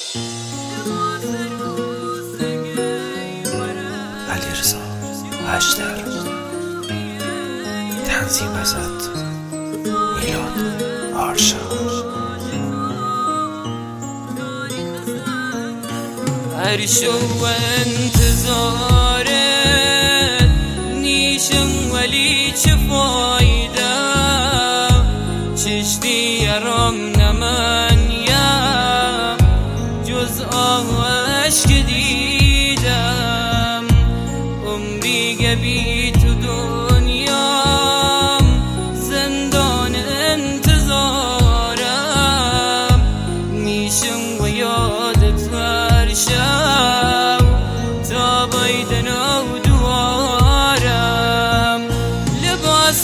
علیرضا هشتر، تنظیم ازت میلاد آرشا. هر شو انتظارت نیشم ولی چه فایده، چشتی یارم نمانیم جز آهش که دیدم. عمری گبی تو دنیام زندان انتظارم، نیشم و یادت هر شب تا بایدنو دوارم. لباس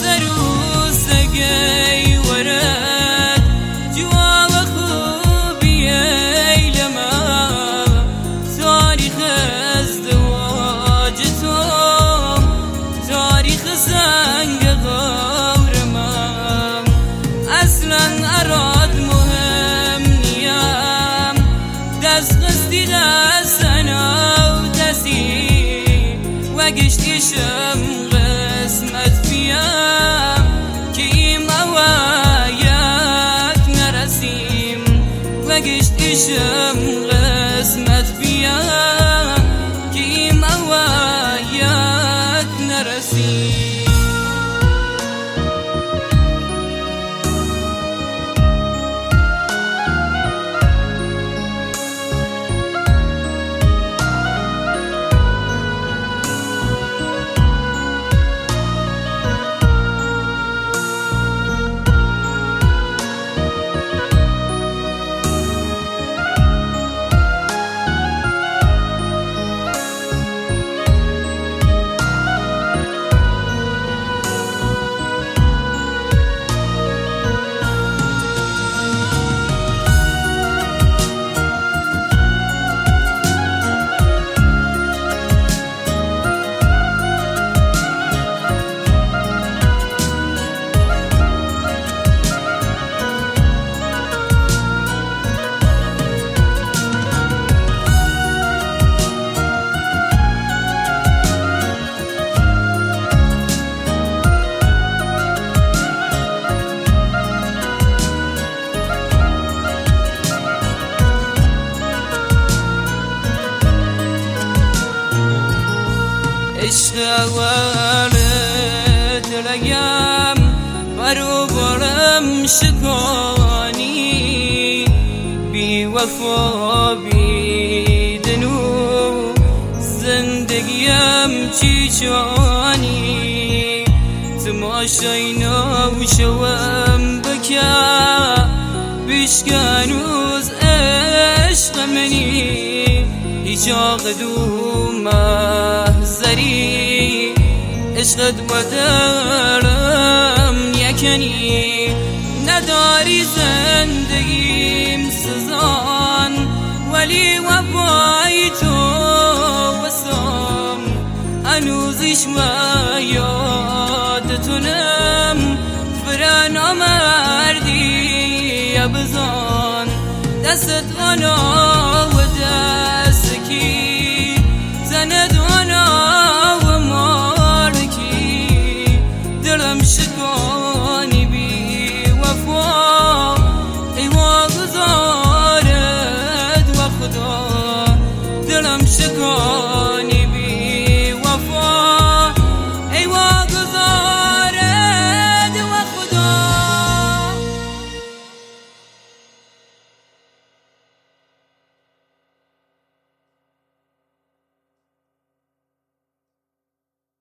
روزگی ورد جواب خوبی ایلما، تاریخ ازدواج تو تاریخ زنگ غورمم. اصلا اراد مهم نیم، دست قصدی دستنا و دستی و گشتیشم قسمت بیم که ایم اوایک نرسیم و گشتیشم قسمت بیم که ایم اوایک نرسیم. عشق اولت لگم برو برم شکانی، بی وفا بی دنو زندگیم چی چانی. تماشای نو شوم بکا بشکنوز عشق منی، هیچ آقدو محضری عشقت بدرم یکنی. نداری زندگیم سزان ولی وفای تو وسام، هنوزش و یادتونم فرنا مردی بزان دست غنا